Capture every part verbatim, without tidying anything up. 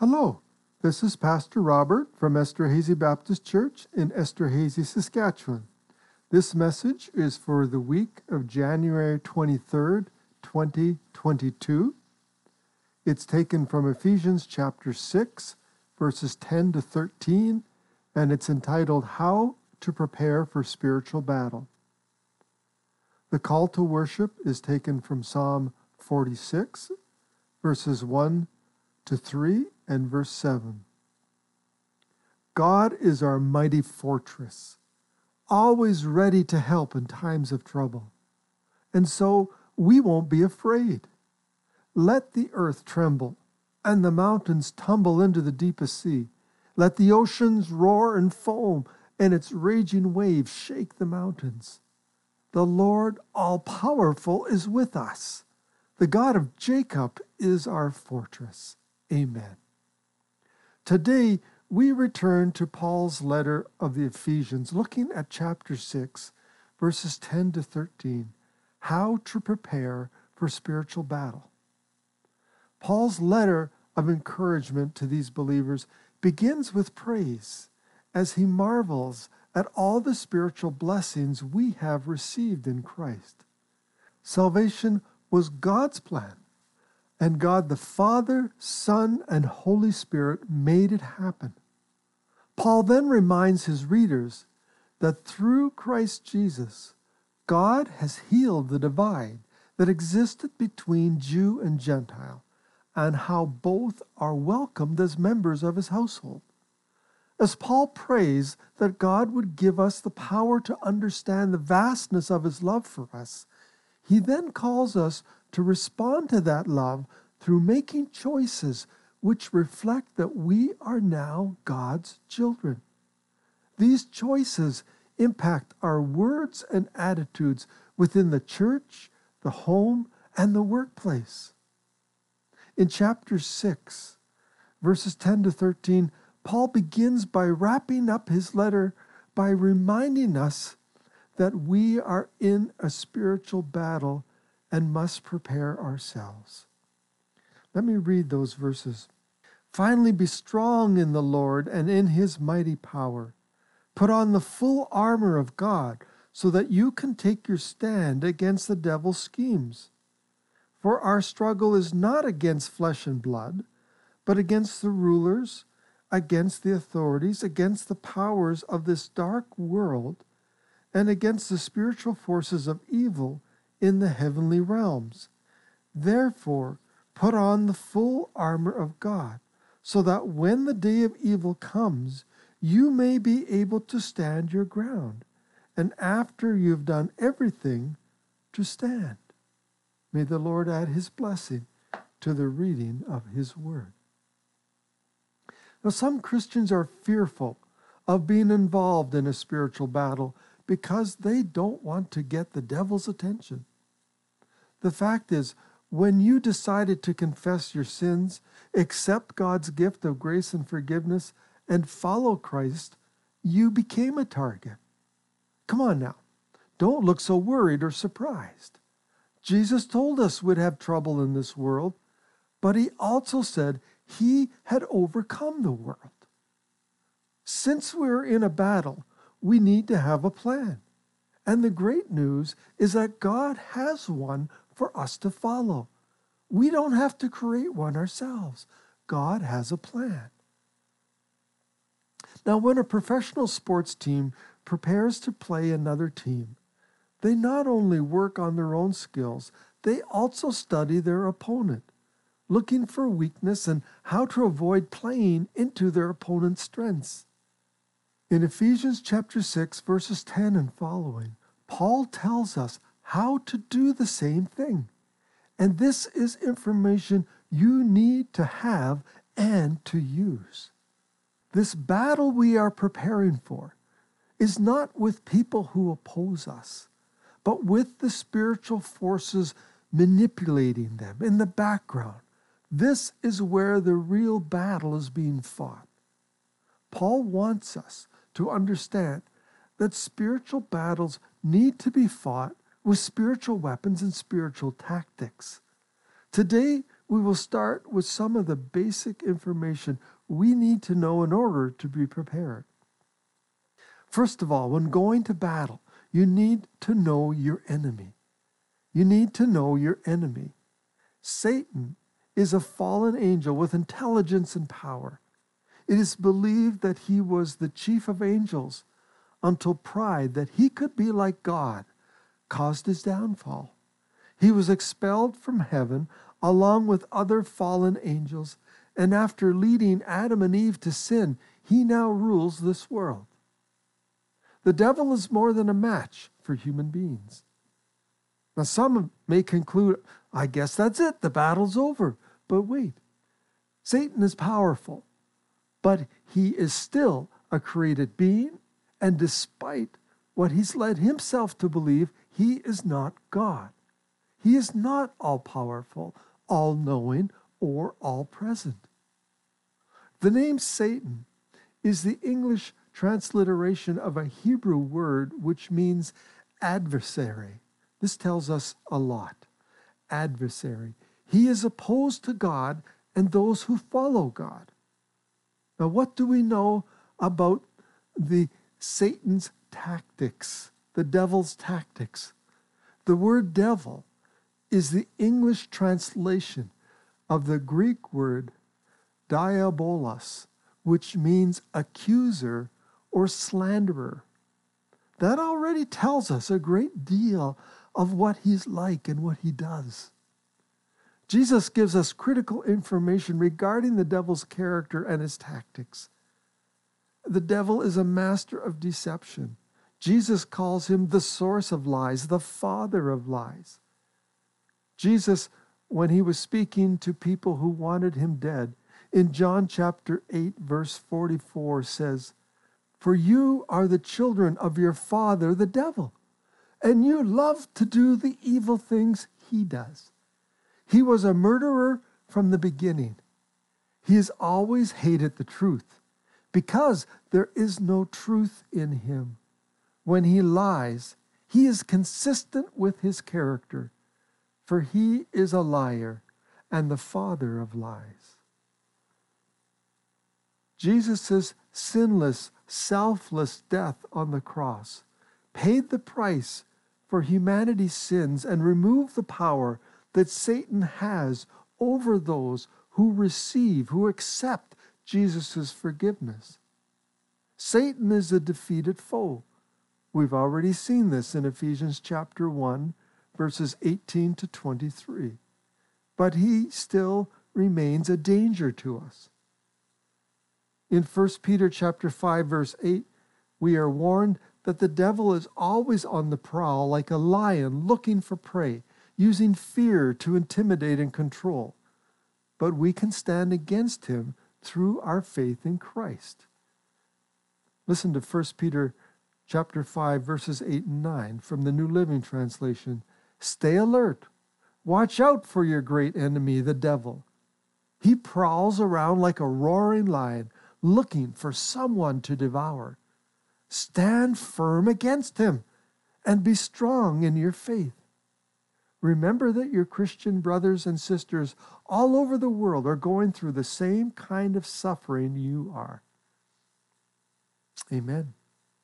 Hello, this is Pastor Robert from Esterhazy Baptist Church in Esterhazy, Saskatchewan. This message is for the week of January twenty-third, twenty twenty-two. It's taken from Ephesians chapter six, verses ten to thirteen, and it's entitled, How to Prepare for Spiritual Battle. The call to worship is taken from Psalm forty-six, verses one to three and verse seven. God is our mighty fortress, always ready to help in times of trouble. And so we won't be afraid. Let the earth tremble and the mountains tumble into the deepest sea. Let the oceans roar and foam and its raging waves shake the mountains. The Lord all-powerful is with us. The God of Jacob is our fortress. Amen. Today, we return to Paul's letter of the Ephesians, looking at chapter six, verses ten to thirteen, how to prepare for spiritual battle. Paul's letter of encouragement to these believers begins with praise as he marvels at all the spiritual blessings we have received in Christ. Salvation was God's plan, and God the Father, Son, and Holy Spirit made it happen. Paul then reminds his readers that through Christ Jesus, God has healed the divide that existed between Jew and Gentile, and how both are welcomed as members of his household. As Paul prays that God would give us the power to understand the vastness of his love for us, he then calls us to respond to that love through making choices which reflect that we are now God's children. These choices impact our words and attitudes within the church, the home, and the workplace. In chapter six, verses ten to thirteen, Paul begins by wrapping up his letter by reminding us that we are in a spiritual battle and must prepare ourselves. Let me read those verses. Finally, be strong in the Lord and in his mighty power. Put on the full armor of God so that you can take your stand against the devil's schemes. For our struggle is not against flesh and blood, but against the rulers, against the authorities, against the powers of this dark world, and against the spiritual forces of evil in the heavenly realms. Therefore, put on the full armor of God, so that when the day of evil comes, you may be able to stand your ground, and after you've done everything, to stand. May the Lord add his blessing to the reading of his word. Now, some Christians are fearful of being involved in a spiritual battle because they don't want to get the devil's attention. The fact is, when you decided to confess your sins, accept God's gift of grace and forgiveness, and follow Christ, you became a target. Come on now, don't look so worried or surprised. Jesus told us we'd have trouble in this world, but he also said he had overcome the world. Since we're in a battle, we need to have a plan. And the great news is that God has one for us to follow. We don't have to create one ourselves. God has a plan. Now, when a professional sports team prepares to play another team, they not only work on their own skills, they also study their opponent, looking for weakness and how to avoid playing into their opponent's strengths. In Ephesians chapter six, verses ten and following, Paul tells us how to do the same thing. And this is information you need to have and to use. This battle we are preparing for is not with people who oppose us, but with the spiritual forces manipulating them in the background. This is where the real battle is being fought. Paul wants us to understand that spiritual battles need to be fought with spiritual weapons and spiritual tactics. Today, we will start with some of the basic information we need to know in order to be prepared. First of all, when going to battle, you need to know your enemy. You need to know your enemy. Satan is a fallen angel with intelligence and power. It is believed that he was the chief of angels until pride, that he could be like God, caused his downfall. He was expelled from heaven along with other fallen angels, and after leading Adam and Eve to sin, he now rules this world. The devil is more than a match for human beings. Now, some may conclude, I guess that's it, the battle's over. But wait, Satan is powerful, but he is still a created being, and despite what he's led himself to believe, he is not God. He is not all-powerful, all-knowing, or all-present. The name Satan is the English transliteration of a Hebrew word which means adversary. This tells us a lot. Adversary. He is opposed to God and those who follow God. Now, what do we know about the Satan's tactics, the devil's tactics? The word devil is the English translation of the Greek word diabolos, which means accuser or slanderer. That already tells us a great deal of what he's like and what he does. Jesus gives us critical information regarding the devil's character and his tactics. The devil is a master of deception. Jesus calls him the source of lies, the father of lies. Jesus, when he was speaking to people who wanted him dead, in John chapter eight, verse forty-four says, "For you are the children of your father, the devil, and you love to do the evil things he does. He was a murderer from the beginning. He has always hated the truth, because there is no truth in him. When he lies, he is consistent with his character, for he is a liar and the father of lies." Jesus' sinless, selfless death on the cross paid the price for humanity's sins and removed the power that Satan has over those who receive, who accept Jesus' forgiveness. Satan is a defeated foe. We've already seen this in Ephesians chapter one, verses eighteen to twenty-three. But he still remains a danger to us. In First Peter chapter five, verse eight, we are warned that the devil is always on the prowl like a lion looking for prey, using fear to intimidate and control. But we can stand against him through our faith in Christ. Listen to First Peter chapter five, verses eight and nine from the New Living Translation. "Stay alert. Watch out for your great enemy, the devil. He prowls around like a roaring lion, looking for someone to devour. Stand firm against him and be strong in your faith. Remember that your Christian brothers and sisters all over the world are going through the same kind of suffering you are." Amen.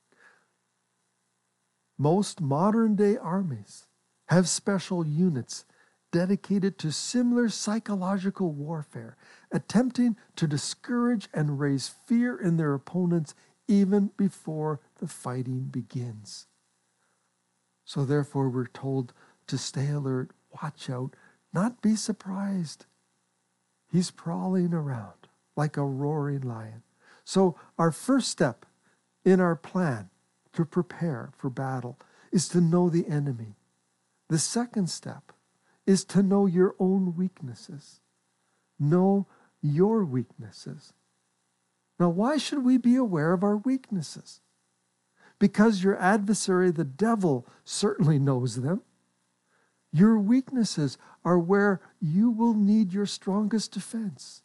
Most modern-day armies have special units dedicated to similar psychological warfare, attempting to discourage and raise fear in their opponents even before the fighting begins. So therefore, we're told to stay alert, watch out, not be surprised. He's prowling around like a roaring lion. So our first step in our plan to prepare for battle is to know the enemy. The second step is to know your own weaknesses. Know your weaknesses. Now, why should we be aware of our weaknesses? Because your adversary, the devil, certainly knows them. Your weaknesses are where you will need your strongest defense.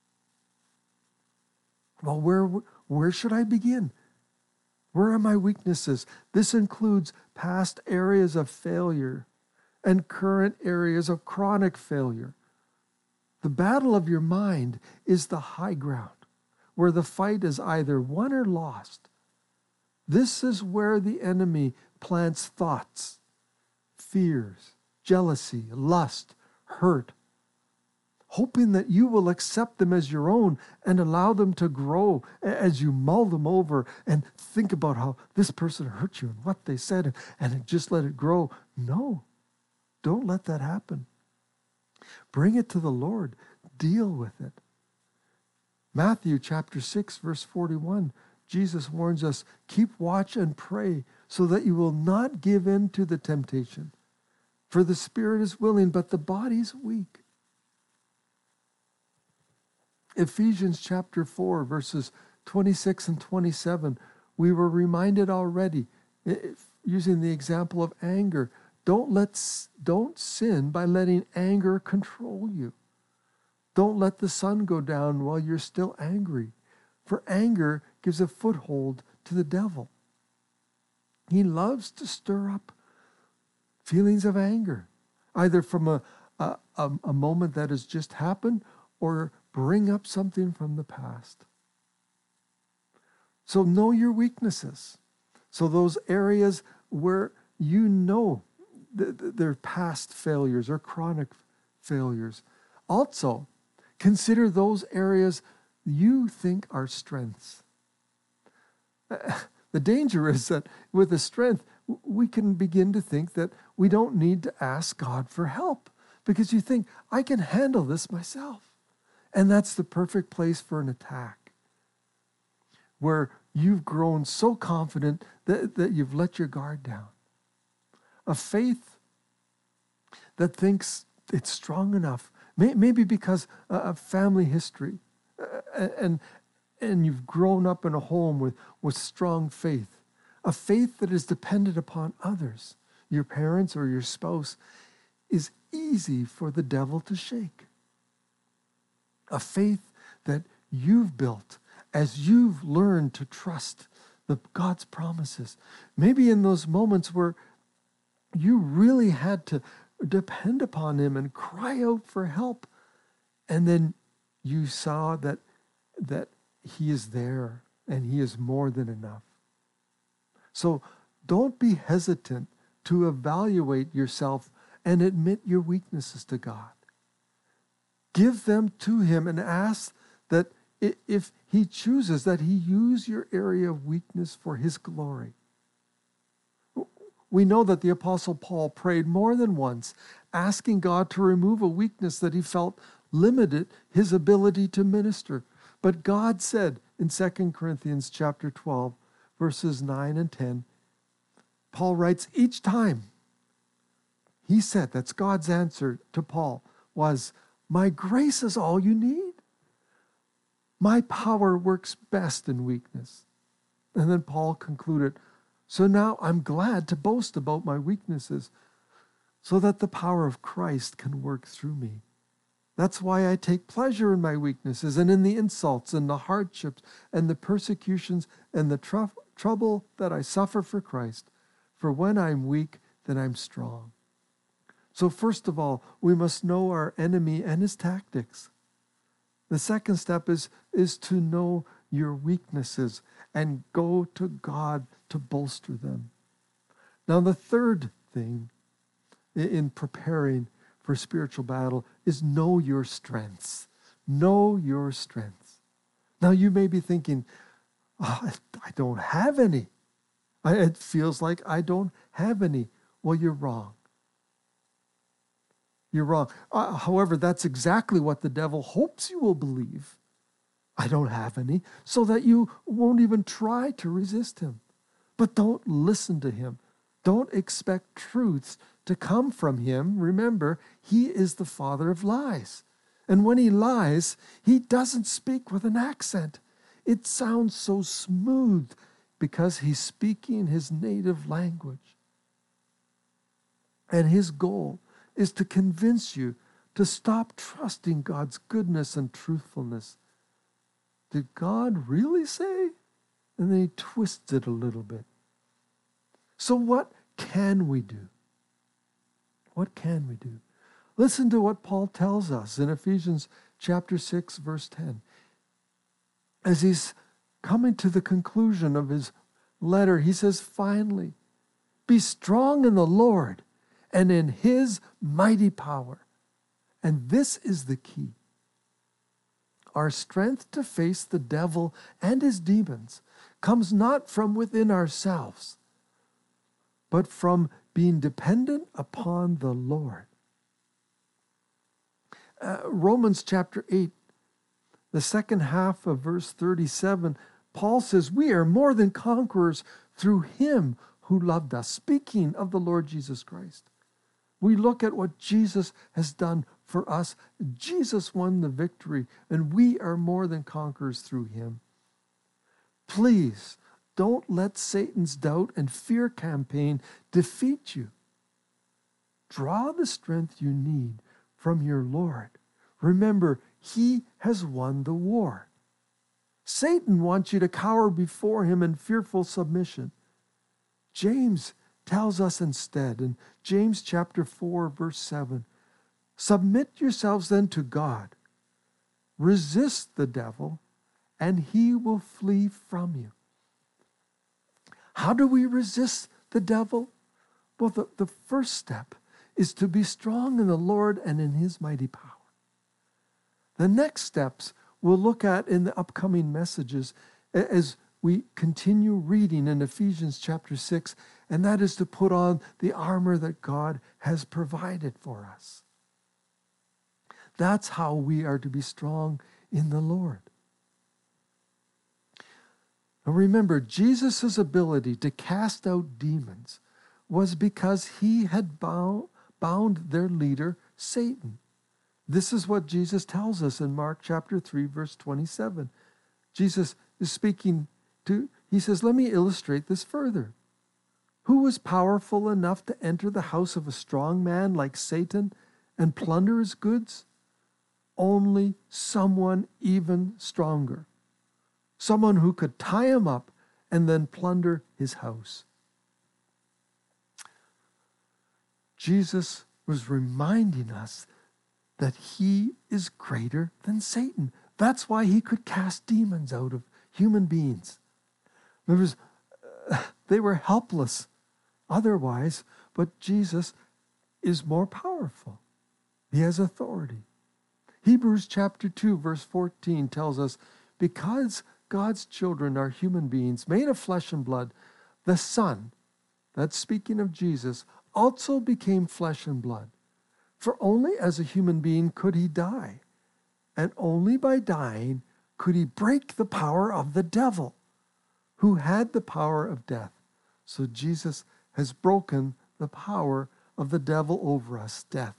Well, where, where should I begin? Where are my weaknesses? This includes past areas of failure and current areas of chronic failure. The battle of your mind is the high ground, where the fight is either won or lost. This is where the enemy plants thoughts, fears, jealousy, lust, hurt, hoping that you will accept them as your own and allow them to grow as you mull them over and think about how this person hurt you and what they said and, and just let it grow. No, don't let that happen. Bring it to the Lord. Deal with it. Matthew chapter six, verse forty-one, Jesus warns us, keep watch and pray so that you will not give in to the temptation. For the spirit is willing, but the body is weak. Ephesians chapter four, verses twenty-six and twenty-seven, we were reminded already, using the example of anger, don't let don't sin by letting anger control you. Don't let the sun go down while you're still angry, for anger gives a foothold to the devil. He loves to stir up feelings of anger, either from a, a, a moment that has just happened or bring up something from the past. So know your weaknesses. So those areas where you know th- th- they're past failures or chronic failures. Also, consider those areas you think are strengths. The danger is that with a strength, we can begin to think that we don't need to ask God for help because you think, I can handle this myself. And that's the perfect place for an attack, where you've grown so confident that, that you've let your guard down. A faith that thinks it's strong enough, may, maybe because of family history, uh, and, and you've grown up in a home with, with strong faith. A faith that is dependent upon others, your parents or your spouse, is easy for the devil to shake. A faith that you've built as you've learned to trust the God's promises. Maybe in those moments where you really had to depend upon Him and cry out for help, and then you saw that, that He is there and He is more than enough. So don't be hesitant to evaluate yourself and admit your weaknesses to God. Give them to Him and ask that if He chooses, that He use your area of weakness for His glory. We know that the Apostle Paul prayed more than once, asking God to remove a weakness that he felt limited his ability to minister. But God said in Second Corinthians chapter twelve, verses nine and ten, Paul writes, each time he said, that's God's answer to Paul, was, my grace is all you need. My power works best in weakness. And then Paul concluded, so now I'm glad to boast about my weaknesses so that the power of Christ can work through me. That's why I take pleasure in my weaknesses and in the insults and the hardships and the persecutions and the tr- trouble that I suffer for Christ. For when I'm weak, then I'm strong. So first of all, we must know our enemy and his tactics. The second step is, is to know your weaknesses and go to God to bolster them. Now, the third thing in preparing for spiritual battle is know your strengths. Know your strengths. Now, you may be thinking, oh, I don't have any. I, it feels like I don't have any. Well, you're wrong. You're wrong. Uh, however, that's exactly what the devil hopes you will believe. I don't have any, so that you won't even try to resist him. But don't listen to him. Don't expect truths to come from him. Remember, he is the father of lies. And when he lies, he doesn't speak with an accent. It sounds so smooth because he's speaking his native language. And his goal is to convince you to stop trusting God's goodness and truthfulness. Did God really say? And then he twists it a little bit. So what can we do? What can we do? Listen to what Paul tells us in Ephesians chapter six, verse ten. As he's coming to the conclusion of his letter, he says, finally, be strong in the Lord and in his mighty power. And this is the key. Our strength to face the devil and his demons comes not from within ourselves, but from being dependent upon the Lord. Uh, Romans chapter eight, the second half of verse thirty-seven, Paul says, we are more than conquerors through him who loved us. Speaking of the Lord Jesus Christ. We look at what Jesus has done for us. Jesus won the victory, and we are more than conquerors through him. Please don't let Satan's doubt and fear campaign defeat you. Draw the strength you need from your Lord. Remember, he has won the war. Satan wants you to cower before him in fearful submission. James tells us instead in James chapter four, verse seven, submit yourselves then to God. Resist the devil, and he will flee from you. How do we resist the devil? Well, the, the first step is to be strong in the Lord and in his mighty power. The next steps we'll look at in the upcoming messages as we continue reading in Ephesians chapter six, and that is to put on the armor that God has provided for us. That's how we are to be strong in the Lord. Now remember, Jesus' ability to cast out demons was because he had bound, bound their leader, Satan. This is what Jesus tells us in Mark chapter three, verse twenty-seven. Jesus is speaking to, he says, let me illustrate this further. Who was powerful enough to enter the house of a strong man like Satan and plunder his goods? Only someone even stronger. Someone who could tie him up and then plunder his house. Jesus was reminding us that he is greater than Satan. That's why he could cast demons out of human beings. There was, uh, they were helpless otherwise, but Jesus is more powerful. He has authority. Hebrews chapter two, verse fourteen tells us, because God's children are human beings made of flesh and blood, the Son, that's speaking of Jesus, also became flesh and blood. For only as a human being could he die, and only by dying could he break the power of the devil, who had the power of death. So Jesus has broken the power of the devil over us, death.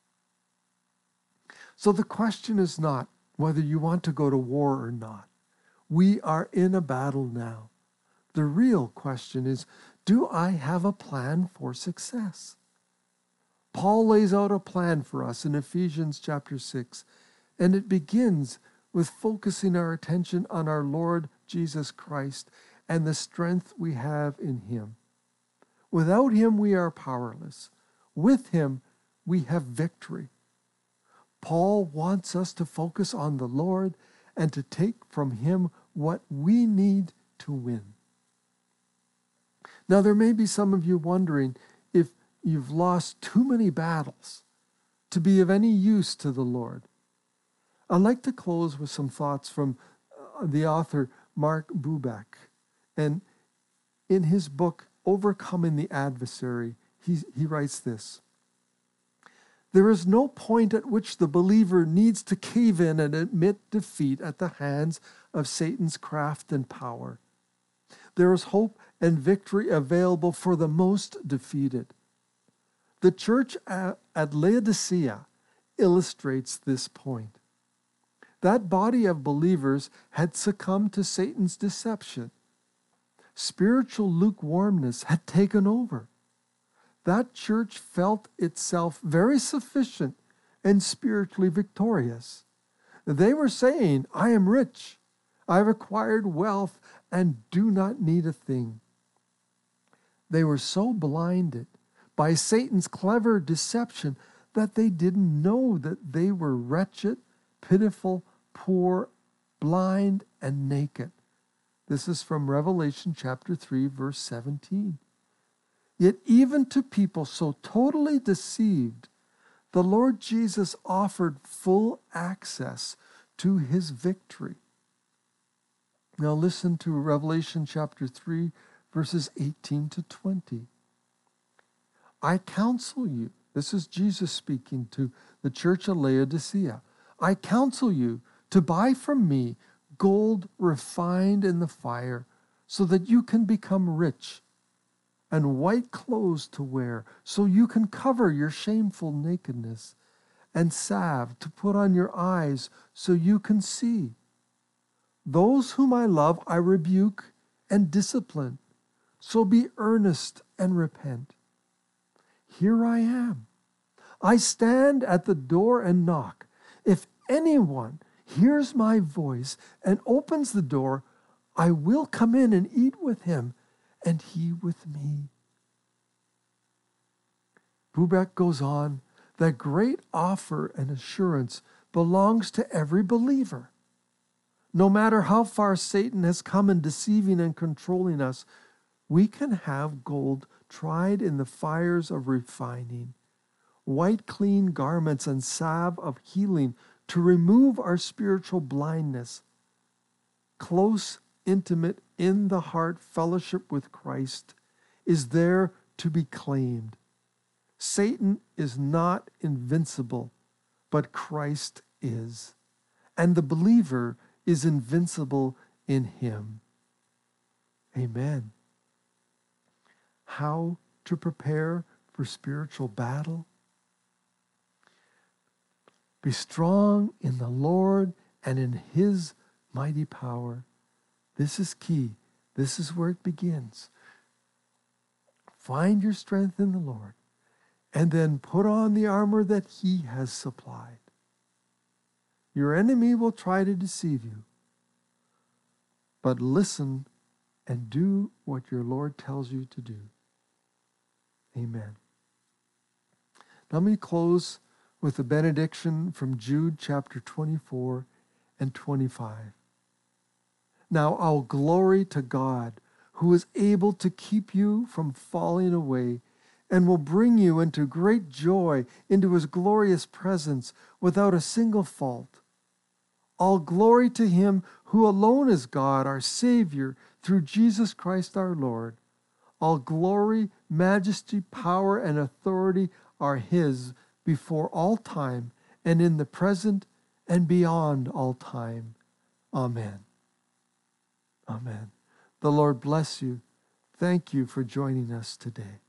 So the question is not whether you want to go to war or not. We are in a battle now. The real question is, do I have a plan for success? Paul lays out a plan for us in Ephesians chapter six, and it begins with focusing our attention on our Lord Jesus Christ and the strength we have in him. Without him, we are powerless. With him, we have victory. Paul wants us to focus on the Lord and to take from him what we need to win. Now, there may be some of you wondering if you've lost too many battles to be of any use to the Lord. I'd like to close with some thoughts from the author Mark Bubeck. And in his book, Overcoming the Adversary, he, he writes this: there is no point at which the believer needs to cave in and admit defeat at the hands of Satan's craft and power. There is hope and victory available for the most defeated. The church at Laodicea illustrates this point. That body of believers had succumbed to Satan's deception. Spiritual lukewarmness had taken over. That church felt itself very sufficient and spiritually victorious. They were saying, I am rich, I've acquired wealth, and do not need a thing. They were so blinded by Satan's clever deception that they didn't know that they were wretched, pitiful, poor, blind, and naked. This is from Revelation chapter three, verse seventeen. Yet even to people so totally deceived, the Lord Jesus offered full access to his victory. Now listen to Revelation chapter three, verses eighteen to twenty. I counsel you, this is Jesus speaking to the church of Laodicea, I counsel you to buy from me gold refined in the fire, so that you can become rich, and white clothes to wear, so you can cover your shameful nakedness, and salve to put on your eyes, so you can see. Those whom I love I rebuke and discipline, so be earnest and repent. Here I am. I stand at the door and knock. If anyone hears my voice and opens the door, I will come in and eat with him, and he with me. Bubeck goes on, that great offer and assurance belongs to every believer. No matter how far Satan has come in deceiving and controlling us, we can have gold tried in the fires of refining, white clean garments and salve of healing to remove our spiritual blindness, close, intimate, in the heart fellowship with Christ is there to be claimed. Satan is not invincible, but Christ is, and the believer is invincible in him. Amen. How to prepare for spiritual battle? Be strong in the Lord and in his mighty power. This is key. This is where it begins. Find your strength in the Lord, and then put on the armor that he has supplied. Your enemy will try to deceive you, but listen and do what your Lord tells you to do. Amen. Now let me close with a benediction from Jude chapter twenty-four and twenty-five. Now all glory to God, who is able to keep you from falling away, and will bring you into great joy into his glorious presence without a single fault. All glory to him who alone is God, our Savior, through Jesus Christ our Lord. All glory, majesty, power, and authority are his before all time, and in the present, and beyond all time. Amen. Amen. The Lord bless you. Thank you for joining us today.